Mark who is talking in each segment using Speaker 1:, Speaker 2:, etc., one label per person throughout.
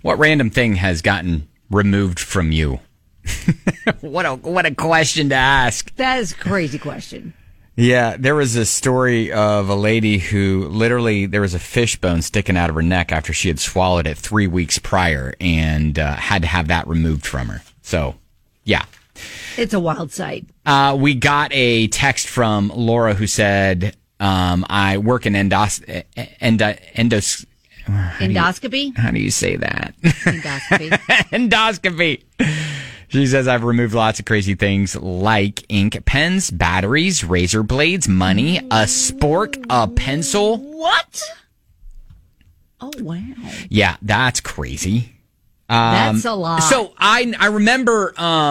Speaker 1: What random thing has gotten removed from you? What a question to ask.
Speaker 2: That is a crazy question.
Speaker 1: Yeah, there was a story of a lady who literally, there was a fish bone sticking out of her neck after she had swallowed it 3 weeks prior and had to have that removed from her. So, yeah.
Speaker 2: It's a wild sight.
Speaker 1: We got a text from Laura who said, I work in endoscopy. How do you say that?
Speaker 2: Endoscopy.
Speaker 1: Endoscopy. She says, I've removed lots of crazy things like ink pens, batteries, razor blades, money, a spork, a pencil.
Speaker 2: What? Oh, wow.
Speaker 1: Yeah, that's crazy.
Speaker 2: That's a lot.
Speaker 1: So I remember,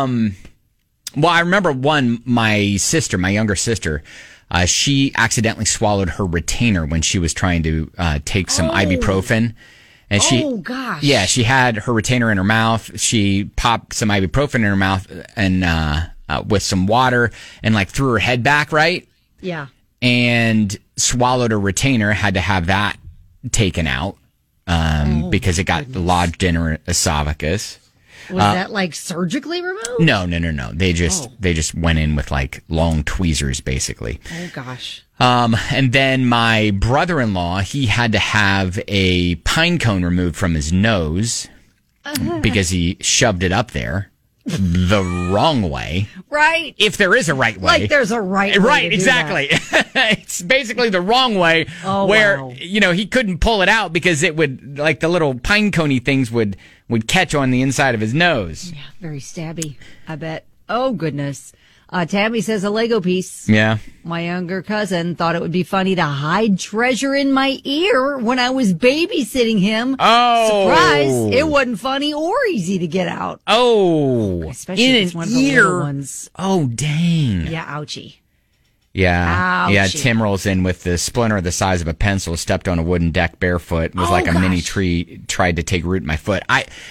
Speaker 1: I remember my younger sister, she accidentally swallowed her retainer when she was trying to take some ibuprofen. And
Speaker 2: gosh.
Speaker 1: Yeah, she had her retainer in her mouth. She popped some ibuprofen in her mouth and with some water and like threw her head back, right?
Speaker 2: Yeah. And
Speaker 1: swallowed her retainer, had to have that taken out because it got lodged in her esophagus.
Speaker 2: Was that like surgically removed?
Speaker 1: No. They just went in with like long tweezers, basically.
Speaker 2: Oh gosh.
Speaker 1: And then my brother-in-law, he had to have a pine cone removed from his nose because he shoved it up there the wrong way.
Speaker 2: Right.
Speaker 1: If there is a right way.
Speaker 2: Like there's a right way.
Speaker 1: Right, exactly. It's basically the wrong way where, he couldn't pull it out because it would, like the little pine coney things would catch on the inside of his nose.
Speaker 2: Yeah, very stabby, I bet. Oh, goodness. Tammy says a Lego piece.
Speaker 1: Yeah.
Speaker 2: My younger cousin thought it would be funny to hide treasure in my ear when I was babysitting him.
Speaker 1: Oh.
Speaker 2: Surprise. It wasn't funny or easy to get out.
Speaker 1: Oh.
Speaker 2: Especially if it's one of the little ones.
Speaker 1: Oh, dang.
Speaker 2: Yeah, ouchie.
Speaker 1: Yeah.
Speaker 2: Ouchie.
Speaker 1: Yeah, Tim rolls in with the splinter the size of a pencil, stepped on a wooden deck barefoot, was like a mini tree, tried to take root in my foot.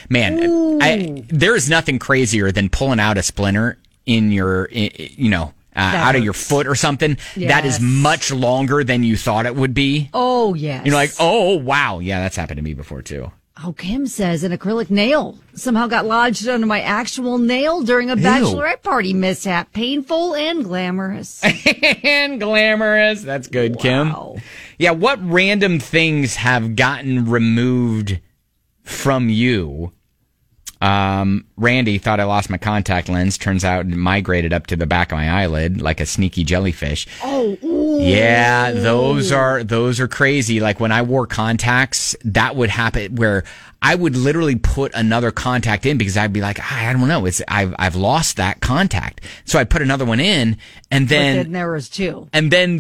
Speaker 1: There is nothing crazier than pulling out a splinter in your, out of your foot or something.
Speaker 2: Yes.
Speaker 1: That is much longer than you thought it would be.
Speaker 2: Oh, yes.
Speaker 1: You're like, oh, wow. Yeah, that's happened to me before, too.
Speaker 2: Oh, Kim says an acrylic nail somehow got lodged under my actual nail during a bachelorette party mishap. Painful and glamorous.
Speaker 1: And glamorous. That's good, Kim. Yeah, what random things have gotten removed from you? Randy thought I lost my contact lens. Turns out it migrated up to the back of my eyelid like a sneaky jellyfish.
Speaker 2: Oh, ooh.
Speaker 1: Yeah, those are crazy. Like when I wore contacts, that would happen where I would literally put another contact in because I'd be like, I don't know, I've lost that contact. So I'd put another one in, and then
Speaker 2: there was two.
Speaker 1: And then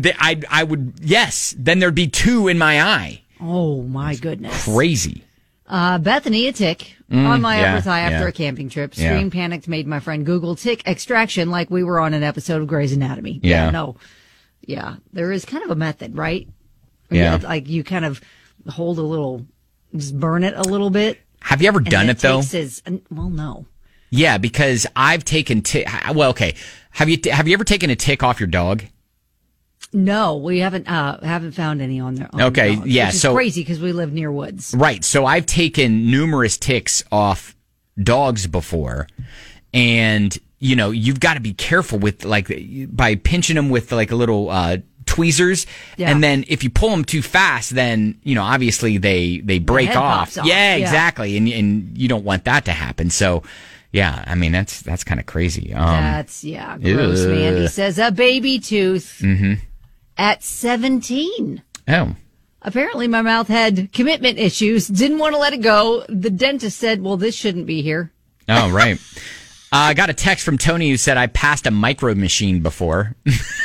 Speaker 1: then there'd be two in my eye.
Speaker 2: Oh my goodness.
Speaker 1: Crazy.
Speaker 2: Bethany, a tick on my upper thigh after
Speaker 1: yeah.
Speaker 2: a camping trip. Stream panicked, made my friend Google tick extraction like we were on an episode of Grey's Anatomy.
Speaker 1: Yeah.
Speaker 2: No. Yeah. There is kind of a method, right?
Speaker 1: Yeah.
Speaker 2: Like you kind of hold just burn it a little bit.
Speaker 1: Have you ever done it though?
Speaker 2: Well, no.
Speaker 1: Yeah, because I've taken okay. Have you ever taken a tick off your dog?
Speaker 2: No, we haven't found any on there.
Speaker 1: Okay,
Speaker 2: dogs,
Speaker 1: yeah,
Speaker 2: which is
Speaker 1: so
Speaker 2: crazy because we live near woods.
Speaker 1: Right. So I've taken numerous ticks off dogs before, and you've got to be careful with by pinching them with like a little tweezers, and then if you pull them too fast, then obviously they break off. Yeah, exactly, and you don't want that to happen. So. Yeah, I mean that's kind of crazy.
Speaker 2: That's gross. Mandy says a baby tooth.
Speaker 1: Mm-hmm.
Speaker 2: At 17.
Speaker 1: Oh.
Speaker 2: Apparently my mouth had commitment issues. Didn't want to let it go. The dentist said, well, this shouldn't be here.
Speaker 1: Oh, right. I got a text from Tony who said I passed a micro machine before.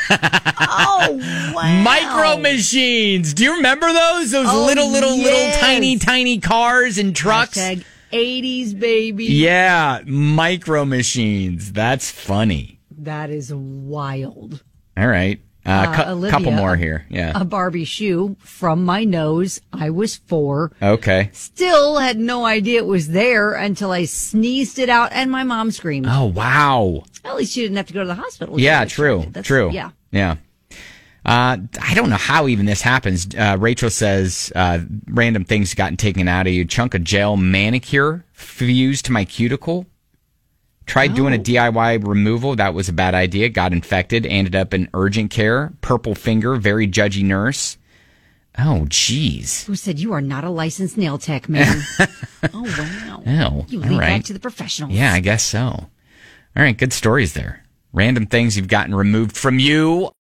Speaker 2: Oh, wow.
Speaker 1: Micro machines. Do you remember those? Those little tiny cars and trucks?
Speaker 2: Hashtag 80s, baby.
Speaker 1: Yeah, micro machines. That's funny.
Speaker 2: That is wild.
Speaker 1: All right.
Speaker 2: Olivia,
Speaker 1: couple more here. Yeah.
Speaker 2: A Barbie shoe from my nose. I was 4.
Speaker 1: Okay.
Speaker 2: Still had no idea it was there until I sneezed it out and my mom screamed.
Speaker 1: Oh, wow.
Speaker 2: At least she didn't have to go to the hospital.
Speaker 1: Yeah, true. True.
Speaker 2: Yeah.
Speaker 1: Yeah. I don't know how even this happens. Rachel says, random things gotten taken out of you. Chunk of gel manicure fused to my cuticle. Tried doing a DIY removal. That was a bad idea. Got infected. Ended up in urgent care. Purple finger. Very judgy nurse. Oh, geez.
Speaker 2: Who said you are not a licensed nail tech, man? Oh, wow.
Speaker 1: Oh,
Speaker 2: you leave that to the professionals.
Speaker 1: Yeah, I guess so. All right, good stories there. Random things you've gotten removed from you.